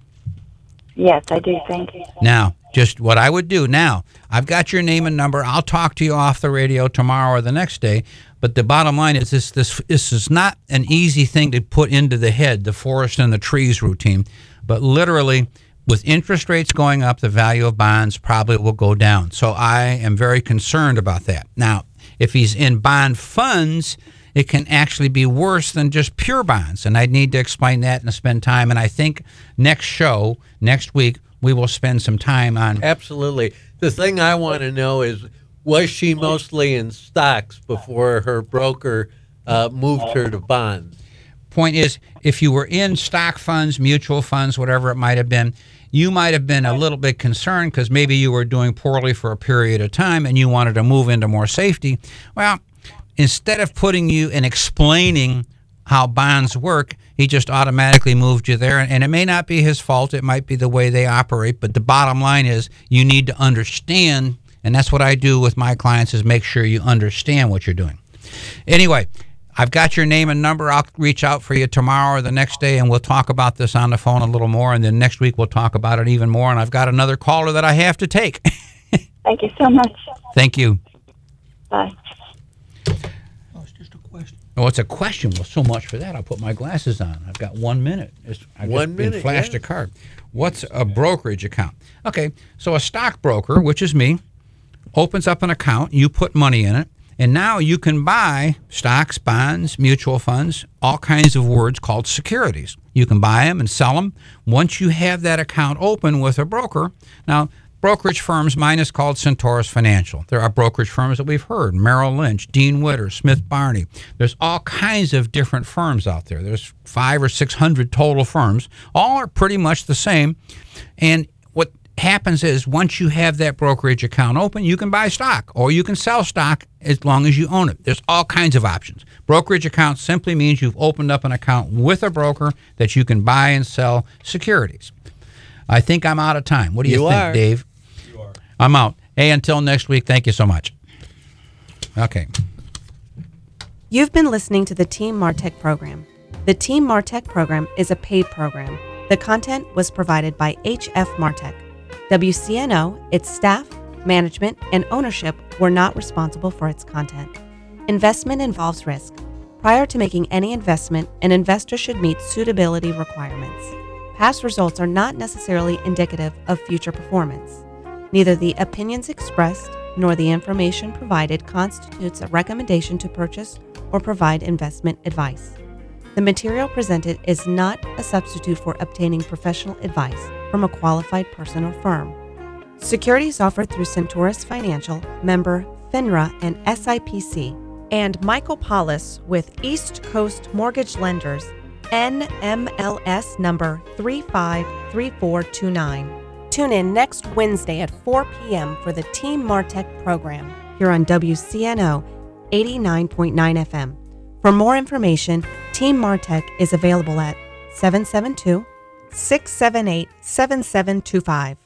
Yes, I do. Thank you. Now, just what I would do. Now, I've got your name and number. I'll talk to you off the radio tomorrow or the next day. But the bottom line is this, this, this is not an easy thing to put into the head, the forest and the trees routine. But literally, with interest rates going up, the value of bonds probably will go down. So I am very concerned about that. Now, if he's in bond funds, it can actually be worse than just pure bonds. And I need to explain that and spend time. And I think next show, next week, we will spend some time on. Absolutely. The thing I want to know is, was she mostly in stocks before her broker uh, moved her to bonds? Point is, if you were in stock funds, mutual funds, whatever it might have been, you might have been a little bit concerned because maybe you were doing poorly for a period of time and you wanted to move into more safety. Well, instead of putting you and explaining how bonds work, he just automatically moved you there. And it may not be his fault. It might be the way they operate. But the bottom line is you need to understand, and that's what I do with my clients, is make sure you understand what you're doing. Anyway, I've got your name and number. I'll reach out for you tomorrow or the next day, and we'll talk about this on the phone a little more. And then next week we'll talk about it even more. And I've got another caller that I have to take. Thank you so much. Thank you. Bye. Oh, it's a question. Well, so much for that. I'll put my glasses on. I've got one minute. It's, I One just minute, flashed yeah. a card. What's a brokerage account? Okay, so a stockbroker, which is me, opens up an account. You put money in it, and now you can buy stocks, bonds, mutual funds, all kinds of words called securities. You can buy them and sell them. Once you have that account open with a broker, now brokerage firms, mine is called Centaurus Financial. There are brokerage firms that we've heard, Merrill Lynch, Dean Witter, Smith Barney. There's all kinds of different firms out there. There's five or six hundred total firms. All are pretty much the same. And what happens is once you have that brokerage account open, you can buy stock or you can sell stock as long as you own it. There's all kinds of options. Brokerage account simply means you've opened up an account with a broker that you can buy and sell securities. I think I'm out of time. What do you, You think, are. Dave? I'm out. Hey, until next week, thank you so much. Okay. You've been listening to the Team Martech program. The Team Martech program is a paid program. The content was provided by H F Martech. W C N O, its staff, management, and ownership were not responsible for its content. Investment involves risk. Prior to making any investment, an investor should meet suitability requirements. Past results are not necessarily indicative of future performance. Neither the opinions expressed nor the information provided constitutes a recommendation to purchase or provide investment advice. The material presented is not a substitute for obtaining professional advice from a qualified person or firm. Securities offered through Centaurus Financial, member FINRA and S I P C, and Michael Paulus with East Coast Mortgage Lenders, N M L S number three five three four two nine. Tune in next Wednesday at four p.m. for the Team Martech program here on W C N O eighty-nine point nine F M. For more information, Team Martech is available at seven seven two, six seven eight, seven seven two five.